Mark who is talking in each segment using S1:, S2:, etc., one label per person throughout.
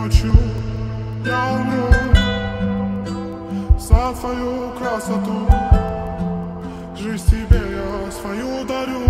S1: ночью я умру за твою красоту. Жизнь тебе я свою дарю.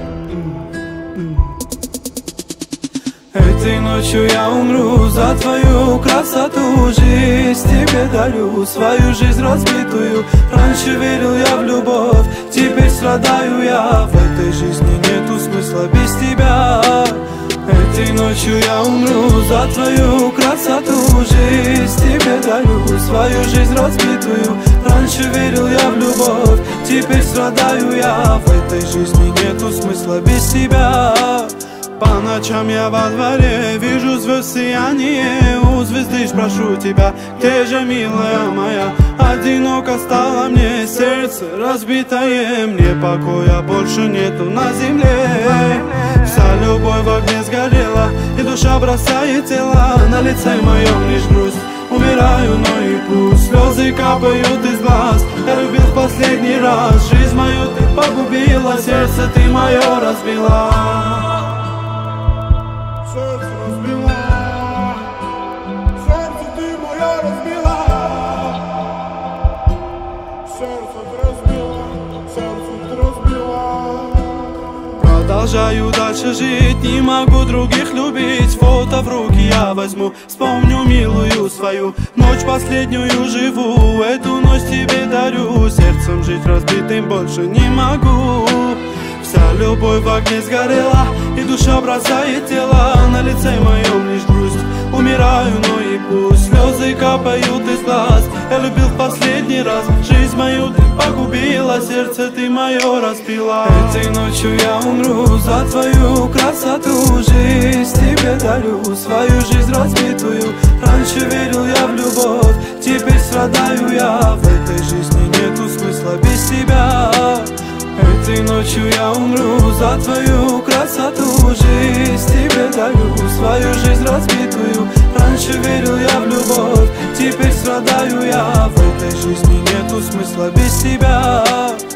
S2: Этой ночью я умру за твою красоту. Жизнь тебе дарю, свою жизнь разбитую. Раньше верил я в любовь, теперь страдаю я. В этой жизни нету смысла без тебя. Этой ночью я умру за твою красоту. Жизнь тебе дарю, свою жизнь разбитую. Раньше верил я в любовь, теперь страдаю я. В этой жизни нету смысла без тебя. По ночам я во дворе вижу звезд сияние. У звезды ж прошу тебя, где же, милая моя? Одиноко стало мне сердце разбитое. Мне покоя больше нету на земле. Вся любовь в огне сгорела, и душа бросает тело. На лице моем лишь грусть, умираю, но и пусть слезы капают из глаз. Я любил в последний раз, жизнь мою ты погубила, сердце ты мое разбила.
S1: Сердце разбила, сердце ты моя разбила. Сердце ты разбила, сердце ты разбила.
S2: Продолжаю дальше жить, не могу других любить. Фото в руки я возьму, вспомню милую свою. Ночь последнюю живу, эту ночь тебе дарю. Сердцем жить разбитым больше не могу. Вся любовь в огне сгорела, и душа бросает тело. На лице моем лишь грусть, умираю, но и пусть слезы капают из глаз. Я любил в последний раз, жизнь мою ты погубила, сердце ты мое разбила. Этой ночью я умру за твою красоту. Жизнь тебе дарю, свою жизнь разбитую. Раньше верил я в любовь, теперь страдаю я. В этой жизни нету смысла без тебя. Этой ночью я умру за твою красоту. Жизнь тебе дарю, свою жизнь разбитую. Раньше верил я в любовь, теперь страдаю я. В этой жизни нету смысла без тебя.